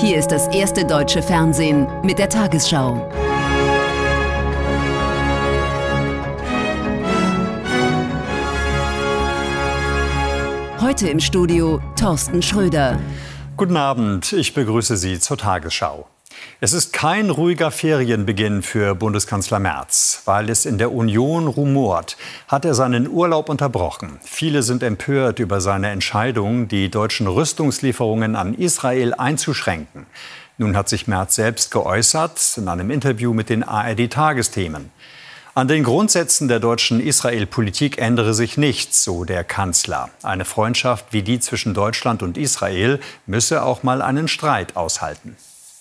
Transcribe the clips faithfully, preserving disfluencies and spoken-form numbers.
Hier ist das erste deutsche Fernsehen mit der Tagesschau. Heute im Studio Thorsten Schröder. Guten Abend, ich begrüße Sie zur Tagesschau. Es ist kein ruhiger Ferienbeginn für Bundeskanzler Merz. Weil es in der Union rumort, hat er seinen Urlaub unterbrochen. Viele sind empört über seine Entscheidung, die deutschen Rüstungslieferungen an Israel einzuschränken. Nun hat sich Merz selbst geäußert in einem Interview mit den A R D-Tagesthemen. An den Grundsätzen der deutschen Israel-Politik ändere sich nichts, so der Kanzler. Eine Freundschaft wie die zwischen Deutschland und Israel müsse auch mal einen Streit aushalten.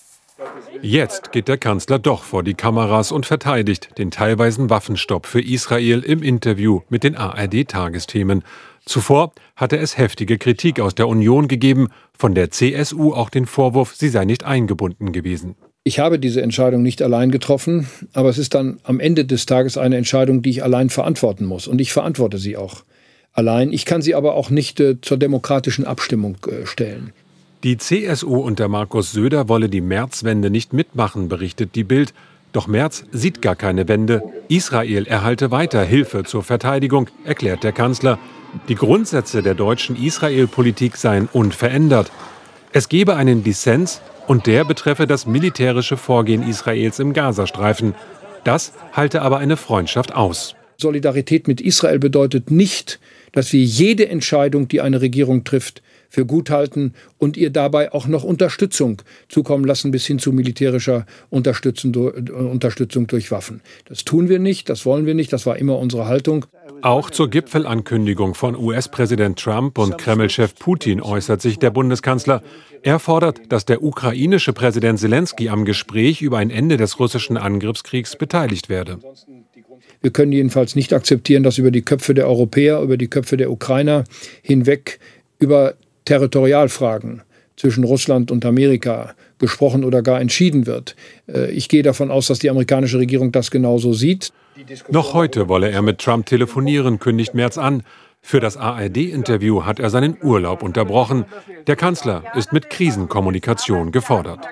Jetzt geht der Kanzler doch vor die Kameras und verteidigt den teilweisen Waffenstopp für Israel im Interview mit den A R D-Tagesthemen. Zuvor hatte es heftige Kritik aus der Union gegeben, von der C S U auch den Vorwurf, sie sei nicht eingebunden gewesen. Ich habe diese Entscheidung nicht allein getroffen, aber es ist dann am Ende des Tages eine Entscheidung, die ich allein verantworten muss. Und ich verantworte sie auch allein. Ich kann sie aber auch nicht äh, zur demokratischen Abstimmung äh, stellen. Die C S U unter Markus Söder wolle die Merz-Wende nicht mitmachen, berichtet die Bild. Doch Merz sieht gar keine Wende. Israel erhalte weiter Hilfe zur Verteidigung, erklärt der Kanzler. Die Grundsätze der deutschen Israel-Politik seien unverändert. Es gebe einen Dissens und der betreffe das militärische Vorgehen Israels im Gazastreifen. Das halte aber eine Freundschaft aus. Solidarität mit Israel bedeutet nicht, dass wir jede Entscheidung, die eine Regierung trifft, für gut halten und ihr dabei auch noch Unterstützung zukommen lassen, bis hin zu militärischer Unterstützung, Unterstützung durch Waffen. Das tun wir nicht, das wollen wir nicht, das war immer unsere Haltung. Auch zur Gipfelankündigung von U S-Präsident Trump und Kreml-Chef Putin äußert sich der Bundeskanzler. Er fordert, dass der ukrainische Präsident Selenskyj am Gespräch über ein Ende des russischen Angriffskriegs beteiligt werde. Wir können jedenfalls nicht akzeptieren, dass über die Köpfe der Europäer, über die Köpfe der Ukrainer hinweg über Territorialfragen zwischen Russland und Amerika gesprochen oder gar entschieden wird. Ich gehe davon aus, dass die amerikanische Regierung das genauso sieht. Noch heute wolle er mit Trump telefonieren, kündigt Merz an. Für das A R D-Interview hat er seinen Urlaub unterbrochen. Der Kanzler ist mit Krisenkommunikation gefordert.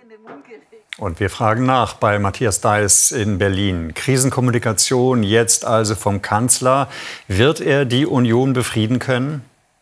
Und wir fragen nach bei Matthias Deiß in Berlin. Krisenkommunikation jetzt also vom Kanzler. Wird er die Union befrieden können?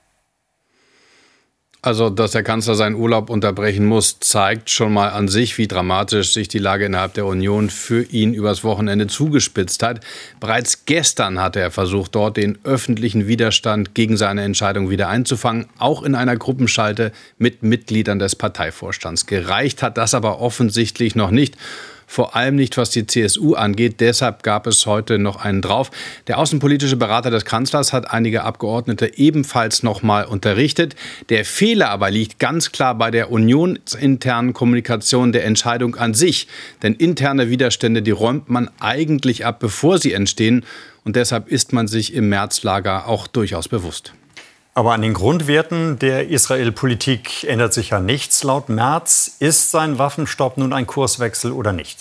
Also, dass der Kanzler seinen Urlaub unterbrechen muss, zeigt schon mal an sich, wie dramatisch sich die Lage innerhalb der Union für ihn übers Wochenende zugespitzt hat. Bereits gestern hatte er versucht, dort den öffentlichen Widerstand gegen seine Entscheidung wieder einzufangen, auch in einer Gruppenschalte mit Mitgliedern des Parteivorstands. Gereicht hat das aber offensichtlich noch nicht. Vor allem nicht, was die C S U angeht. Deshalb gab es heute noch einen drauf. Der außenpolitische Berater des Kanzlers hat einige Abgeordnete ebenfalls noch mal unterrichtet. Der Fehler aber liegt ganz klar bei der unionsinternen Kommunikation der Entscheidung an sich. Denn interne Widerstände, die räumt man eigentlich ab, bevor sie entstehen. Und deshalb ist man sich im Märzlager auch durchaus bewusst. Aber an den Grundwerten der Israel-Politik ändert sich ja nichts. Laut Merz, ist sein Waffenstopp nun ein Kurswechsel oder nicht?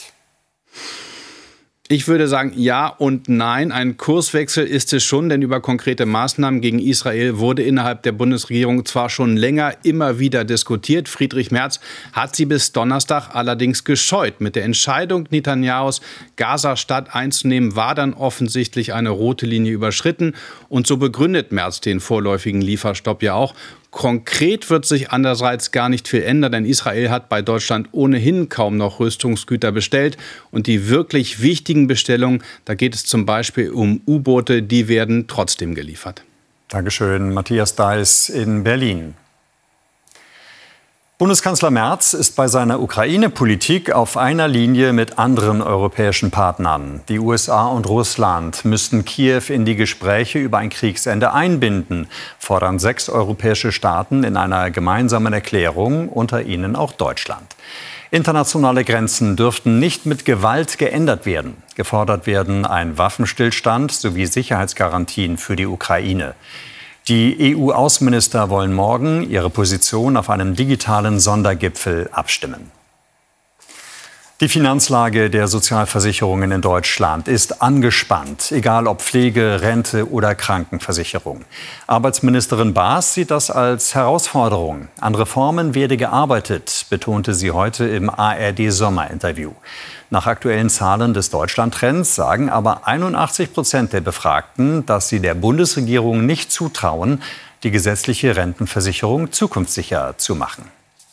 Ich würde sagen, ja und nein. Ein Kurswechsel ist es schon, denn über konkrete Maßnahmen gegen Israel wurde innerhalb der Bundesregierung zwar schon länger immer wieder diskutiert. Friedrich Merz hat sie bis Donnerstag allerdings gescheut. Mit der Entscheidung Netanyahus, Gaza-Stadt einzunehmen, war dann offensichtlich eine rote Linie überschritten. Und so begründet Merz den vorläufigen Lieferstopp ja auch. Konkret wird sich andererseits gar nicht viel ändern, denn Israel hat bei Deutschland ohnehin kaum noch Rüstungsgüter bestellt. Und die wirklich wichtigen Bestellungen, da geht es zum Beispiel um U-Boote, die werden trotzdem geliefert. Dankeschön, Matthias Deiß in Berlin. Bundeskanzler Merz ist bei seiner Ukraine-Politik auf einer Linie mit anderen europäischen Partnern. Die U S A und Russland müssten Kiew in die Gespräche über ein Kriegsende einbinden, fordern sechs europäische Staaten in einer gemeinsamen Erklärung, unter ihnen auch Deutschland. Internationale Grenzen dürften nicht mit Gewalt geändert werden. Gefordert werden ein Waffenstillstand sowie Sicherheitsgarantien für die Ukraine. Die E U-Außenminister wollen morgen ihre Position auf einem digitalen Sondergipfel abstimmen. Die Finanzlage der Sozialversicherungen in Deutschland ist angespannt, egal ob Pflege, Rente oder Krankenversicherung. Arbeitsministerin Baas sieht das als Herausforderung. An Reformen werde gearbeitet, betonte sie heute im A R D-Sommerinterview. Nach aktuellen Zahlen des Deutschland-Trends sagen aber einundachtzig Prozent der Befragten, dass sie der Bundesregierung nicht zutrauen, die gesetzliche Rentenversicherung zukunftssicher zu machen.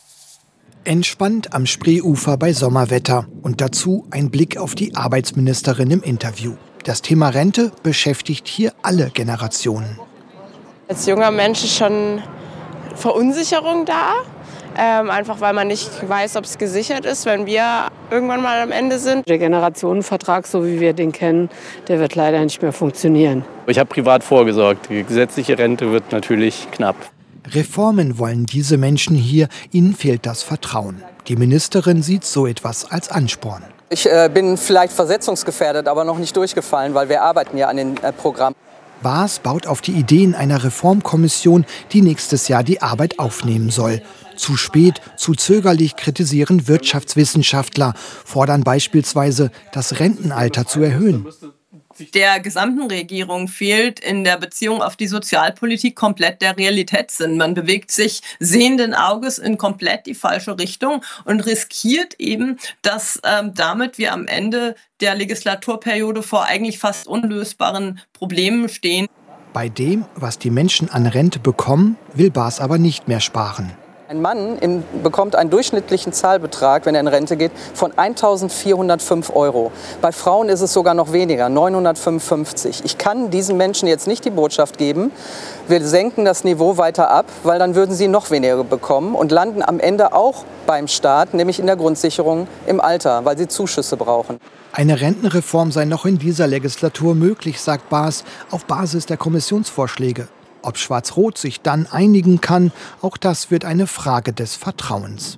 Entspannt am Spreeufer bei Sommerwetter und dazu ein Blick auf die Arbeitsministerin im Interview. Das Thema Rente beschäftigt hier alle Generationen. Als junger Mensch ist schon Verunsicherung da, ähm, einfach weil man nicht weiß, ob es gesichert ist, wenn wir irgendwann mal am Ende sind. Der Generationenvertrag, so wie wir den kennen, der wird leider nicht mehr funktionieren. Ich habe privat vorgesorgt. Die gesetzliche Rente wird natürlich knapp. Reformen wollen diese Menschen hier, ihnen fehlt das Vertrauen. Die Ministerin sieht so etwas als Ansporn. Ich äh, bin vielleicht versetzungsgefährdet, aber noch nicht durchgefallen, weil wir arbeiten ja an den äh, Programmen. Baas baut auf die Ideen einer Reformkommission, die nächstes Jahr die Arbeit aufnehmen soll. Zu spät, zu zögerlich kritisieren Wirtschaftswissenschaftler, fordern beispielsweise, das Rentenalter zu erhöhen. Der gesamten Regierung fehlt in der Beziehung auf die Sozialpolitik komplett der Realitätssinn. Man bewegt sich sehenden Auges in komplett die falsche Richtung und riskiert eben, dass ähm, damit wir am Ende der Legislaturperiode vor eigentlich fast unlösbaren Problemen stehen. Bei dem, was die Menschen an Rente bekommen, will Baas aber nicht mehr sparen. Ein Mann im, bekommt einen durchschnittlichen Zahlbetrag, wenn er in Rente geht, von eintausendvierhundertfünf Euro. Bei Frauen ist es sogar noch weniger, neunhundertfünfundfünfzig. Ich kann diesen Menschen jetzt nicht die Botschaft geben, wir senken das Niveau weiter ab, weil dann würden sie noch weniger bekommen und landen am Ende auch beim Staat, nämlich in der Grundsicherung im Alter, weil sie Zuschüsse brauchen. Eine Rentenreform sei noch in dieser Legislatur möglich, sagt Baas, auf Basis der Kommissionsvorschläge. Ob Schwarz-Rot sich dann einigen kann, auch das wird eine Frage des Vertrauens.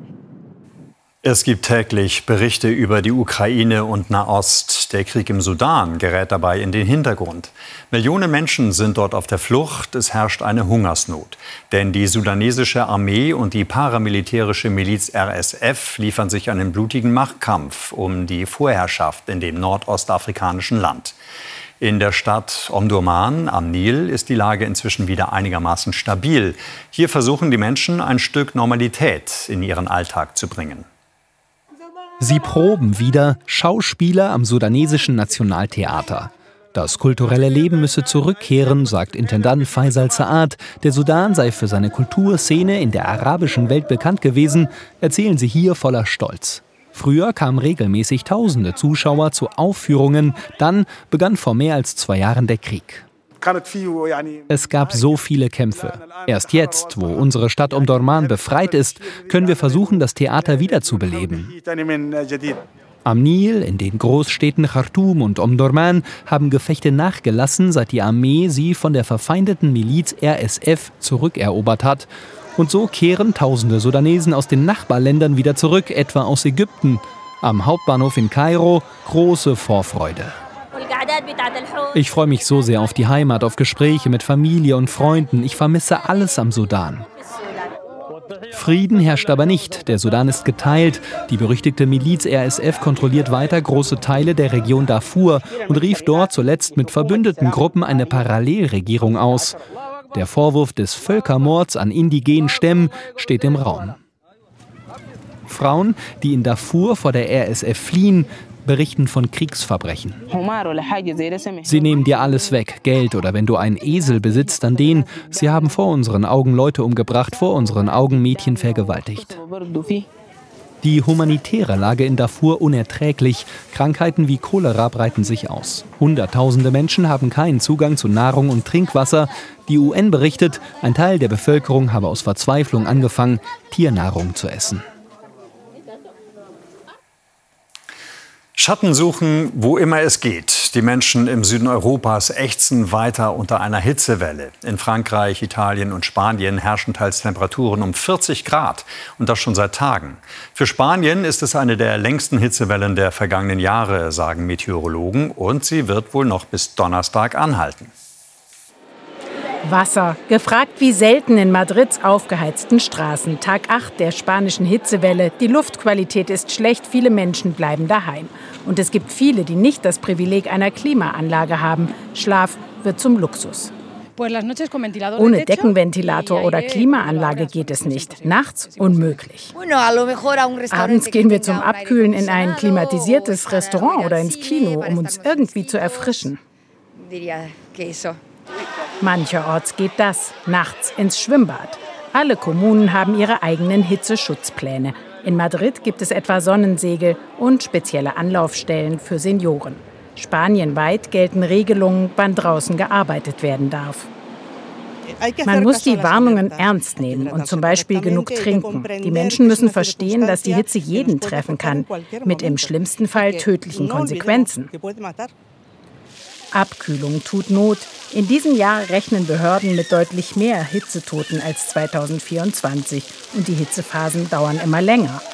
Es gibt täglich Berichte über die Ukraine und Nahost. Der Krieg im Sudan gerät dabei in den Hintergrund. Millionen Menschen sind dort auf der Flucht. Es herrscht eine Hungersnot. Denn die sudanesische Armee und die paramilitärische Miliz R S F liefern sich einen blutigen Machtkampf um die Vorherrschaft in dem nordostafrikanischen Land. In der Stadt Omdurman am Nil ist die Lage inzwischen wieder einigermaßen stabil. Hier versuchen die Menschen, ein Stück Normalität in ihren Alltag zu bringen. Sie proben wieder Schauspieler am sudanesischen Nationaltheater. Das kulturelle Leben müsse zurückkehren, sagt Intendant Faisal Saad. Der Sudan sei für seine Kulturszene in der arabischen Welt bekannt gewesen, erzählen sie hier voller Stolz. Früher kamen regelmäßig tausende Zuschauer zu Aufführungen. Dann begann vor mehr als zwei Jahren der Krieg. Es gab so viele Kämpfe. Erst jetzt, wo unsere Stadt Omdurman befreit ist, können wir versuchen, das Theater wiederzubeleben. Am Nil, in den Großstädten Khartoum und Omdurman, haben Gefechte nachgelassen, seit die Armee sie von der verfeindeten Miliz R S F zurückerobert hat. Und so kehren tausende Sudanesen aus den Nachbarländern wieder zurück, etwa aus Ägypten. Am Hauptbahnhof in Kairo große Vorfreude. Ich freue mich so sehr auf die Heimat, auf Gespräche mit Familie und Freunden. Ich vermisse alles am Sudan. Frieden herrscht aber nicht. Der Sudan ist geteilt. Die berüchtigte Miliz R S F kontrolliert weiter große Teile der Region Darfur und rief dort zuletzt mit verbündeten Gruppen eine Parallelregierung aus. Der Vorwurf des Völkermords an indigenen Stämmen steht im Raum. Frauen, die in Darfur vor der R S F fliehen, berichten von Kriegsverbrechen. Sie nehmen dir alles weg, Geld oder wenn du einen Esel besitzt, dann den. Sie haben vor unseren Augen Leute umgebracht, vor unseren Augen Mädchen vergewaltigt. Die humanitäre Lage in Darfur unerträglich. Krankheiten wie Cholera breiten sich aus. Hunderttausende Menschen haben keinen Zugang zu Nahrung und Trinkwasser. Die U N berichtet, ein Teil der Bevölkerung habe aus Verzweiflung angefangen, Tiernahrung zu essen. Schatten suchen, wo immer es geht. Die Menschen im Süden Europas ächzen weiter unter einer Hitzewelle. In Frankreich, Italien und Spanien herrschen teils Temperaturen um vierzig Grad. Und das schon seit Tagen. Für Spanien ist es eine der längsten Hitzewellen der vergangenen Jahre, sagen Meteorologen. Und sie wird wohl noch bis Donnerstag anhalten. Wasser, gefragt wie selten in Madrids aufgeheizten Straßen. Tag acht der spanischen Hitzewelle. Die Luftqualität ist schlecht, viele Menschen bleiben daheim. Und es gibt viele, die nicht das Privileg einer Klimaanlage haben. Schlaf wird zum Luxus. Ohne Deckenventilator oder Klimaanlage geht es nicht. Nachts unmöglich. Abends gehen wir zum Abkühlen in ein klimatisiertes Restaurant oder ins Kino, um uns irgendwie zu erfrischen. Mancherorts geht das, nachts ins Schwimmbad. Alle Kommunen haben ihre eigenen Hitzeschutzpläne. In Madrid gibt es etwa Sonnensegel und spezielle Anlaufstellen für Senioren. Spanienweit gelten Regelungen, wann draußen gearbeitet werden darf. Man muss die Warnungen ernst nehmen und zum Beispiel genug trinken. Die Menschen müssen verstehen, dass die Hitze jeden treffen kann, mit im schlimmsten Fall tödlichen Konsequenzen. Abkühlung tut Not. In diesem Jahr rechnen Behörden mit deutlich mehr Hitzetoten als zweitausendvierundzwanzig. Und die Hitzephasen dauern immer länger.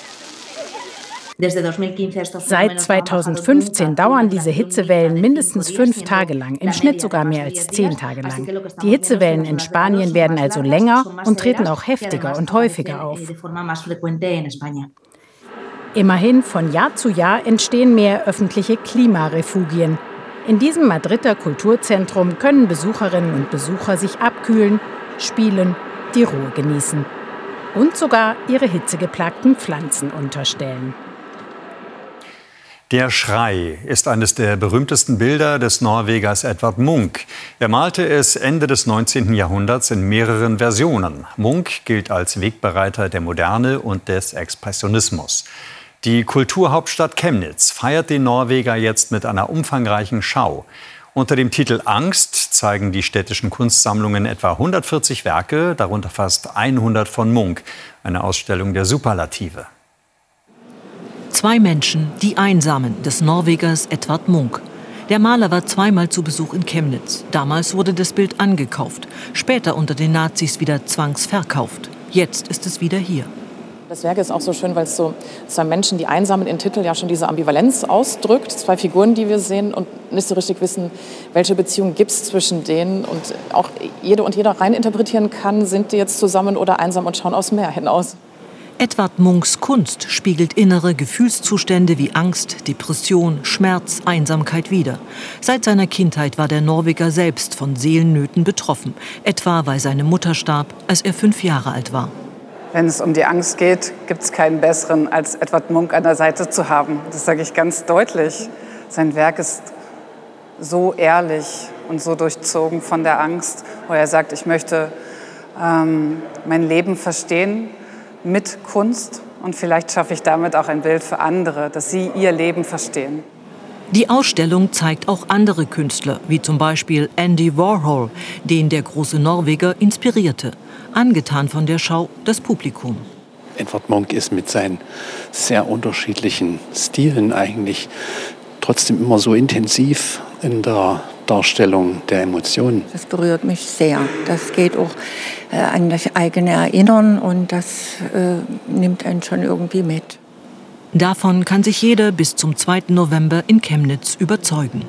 Seit zweitausendfünfzehn dauern diese Hitzewellen mindestens fünf Tage lang, im Schnitt sogar mehr als zehn Tage lang. Die Hitzewellen in Spanien werden also länger und treten auch heftiger und häufiger auf. Immerhin, von Jahr zu Jahr entstehen mehr öffentliche Klimarefugien. In diesem Madrider Kulturzentrum können Besucherinnen und Besucher sich abkühlen, spielen, die Ruhe genießen und sogar ihre hitzegeplagten Pflanzen unterstellen. Der Schrei ist eines der berühmtesten Bilder des Norwegers Edvard Munch. Er malte es Ende des neunzehnten Jahrhunderts in mehreren Versionen. Munch gilt als Wegbereiter der Moderne und des Expressionismus. Die Kulturhauptstadt Chemnitz feiert den Norweger jetzt mit einer umfangreichen Schau. Unter dem Titel Angst zeigen die städtischen Kunstsammlungen etwa hundertvierzig Werke, darunter fast hundert von Munch. Eine Ausstellung der Superlative. Zwei Menschen, die Einsamen des Norwegers Edvard Munch. Der Maler war zweimal zu Besuch in Chemnitz. Damals wurde das Bild angekauft, später unter den Nazis wieder zwangsverkauft. Jetzt ist es wieder hier. Das Werk ist auch so schön, weil es so zwei Menschen, die einsamen, in Titel ja schon diese Ambivalenz ausdrückt. Zwei Figuren, die wir sehen und nicht so richtig wissen, welche Beziehung gibt es zwischen denen. Und auch jede und jeder rein interpretieren kann, sind die jetzt zusammen oder einsam und schauen aufs Meer hinaus. Edvard Munchs Kunst spiegelt innere Gefühlszustände wie Angst, Depression, Schmerz, Einsamkeit wider. Seit seiner Kindheit war der Norweger selbst von Seelennöten betroffen. Etwa weil seine Mutter starb, als er fünf Jahre alt war. Wenn es um die Angst geht, gibt es keinen besseren, als Edvard Munch an der Seite zu haben. Das sage ich ganz deutlich. Sein Werk ist so ehrlich und so durchzogen von der Angst, wo er sagt, ich möchte ähm, mein Leben verstehen mit Kunst und vielleicht schaffe ich damit auch ein Bild für andere, dass sie ihr Leben verstehen. Die Ausstellung zeigt auch andere Künstler, wie zum Beispiel Andy Warhol, den der große Norweger inspirierte. Angetan von der Schau das Publikum. Edvard Munch ist mit seinen sehr unterschiedlichen Stilen eigentlich trotzdem immer so intensiv in der Darstellung der Emotionen. Das berührt mich sehr. Das geht auch äh, an das eigene Erinnern und das äh, nimmt einen schon irgendwie mit. Davon kann sich jeder bis zum zweiten November in Chemnitz überzeugen.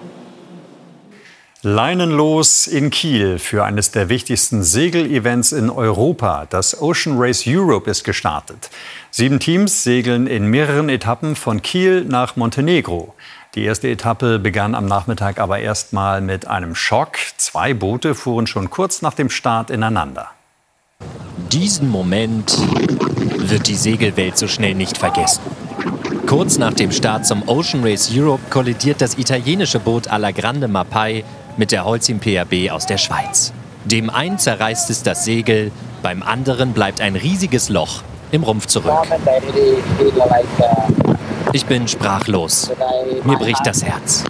Leinenlos in Kiel für eines der wichtigsten Segelevents in Europa. Das Ocean Race Europe ist gestartet. Sieben Teams segeln in mehreren Etappen von Kiel nach Montenegro. Die erste Etappe begann am Nachmittag aber erst mal mit einem Schock. Zwei Boote fuhren schon kurz nach dem Start ineinander. Diesen Moment wird die Segelwelt so schnell nicht vergessen. Kurz nach dem Start zum Ocean Race Europe kollidiert das italienische Boot Alla Grande Mapai mit der Holcim P R B aus der Schweiz. Dem einen zerreißt es das Segel, beim anderen bleibt ein riesiges Loch im Rumpf zurück. Ich bin sprachlos. Mir bricht das Herz.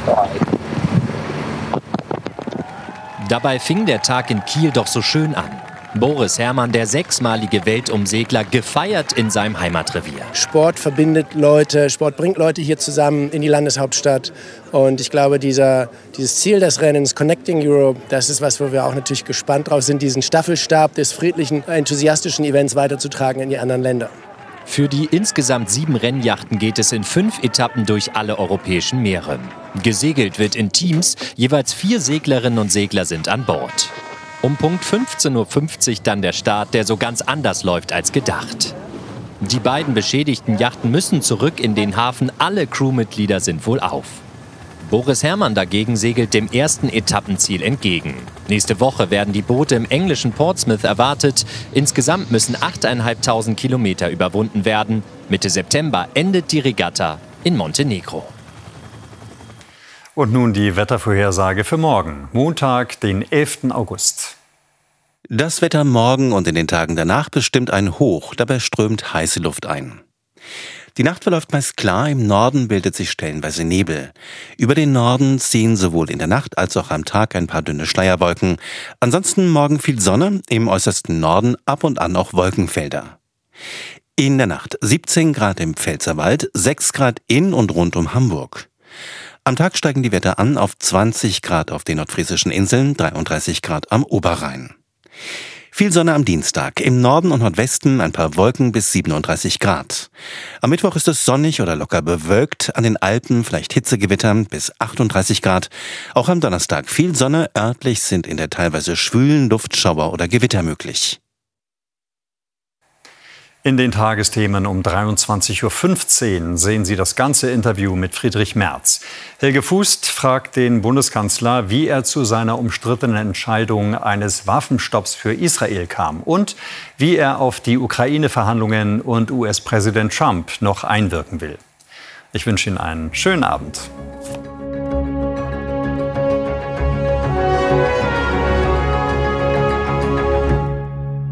Dabei fing der Tag in Kiel doch so schön an. Boris Herrmann, der sechsmalige Weltumsegler, gefeiert in seinem Heimatrevier. Sport verbindet Leute, Sport bringt Leute hier zusammen in die Landeshauptstadt. Und ich glaube, dieser, dieses Ziel des Rennens, Connecting Europe, das ist was, wo wir auch natürlich gespannt drauf sind, diesen Staffelstab des friedlichen, enthusiastischen Events weiterzutragen in die anderen Länder. Für die insgesamt sieben Rennjachten geht es in fünf Etappen durch alle europäischen Meere. Gesegelt wird in Teams, jeweils vier Seglerinnen und Segler sind an Bord. Um Punkt fünfzehn Uhr fünfzig dann der Start, der so ganz anders läuft als gedacht. Die beiden beschädigten Yachten müssen zurück in den Hafen, alle Crewmitglieder sind wohl auf. Boris Herrmann dagegen segelt dem ersten Etappenziel entgegen. Nächste Woche werden die Boote im englischen Portsmouth erwartet. Insgesamt müssen achttausendfünfhundert Kilometer überwunden werden. Mitte September endet die Regatta in Montenegro. Und nun die Wettervorhersage für morgen, Montag, den elften August. Das Wetter morgen und in den Tagen danach bestimmt ein Hoch, dabei strömt heiße Luft ein. Die Nacht verläuft meist klar, im Norden bildet sich stellenweise Nebel. Über den Norden ziehen sowohl in der Nacht als auch am Tag ein paar dünne Schleierwolken. Ansonsten morgen viel Sonne, im äußersten Norden ab und an auch Wolkenfelder. In der Nacht siebzehn Grad im Pfälzerwald, sechs Grad in und rund um Hamburg. Am Tag steigen die Werte an auf zwanzig Grad auf den nordfriesischen Inseln, dreiunddreißig Grad am Oberrhein. Viel Sonne am Dienstag, im Norden und Nordwesten ein paar Wolken bis siebenunddreißig Grad. Am Mittwoch ist es sonnig oder locker bewölkt, an den Alpen vielleicht Hitzegewitter bis achtunddreißig Grad. Auch am Donnerstag viel Sonne, örtlich sind in der teilweise schwülen Luft Schauer oder Gewitter möglich. In den Tagesthemen um dreiundzwanzig Uhr fünfzehn sehen Sie das ganze Interview mit Friedrich Merz. Helge Fußt fragt den Bundeskanzler, wie er zu seiner umstrittenen Entscheidung eines Waffenstopps für Israel kam und wie er auf die Ukraine-Verhandlungen und U S-Präsident Trump noch einwirken will. Ich wünsche Ihnen einen schönen Abend.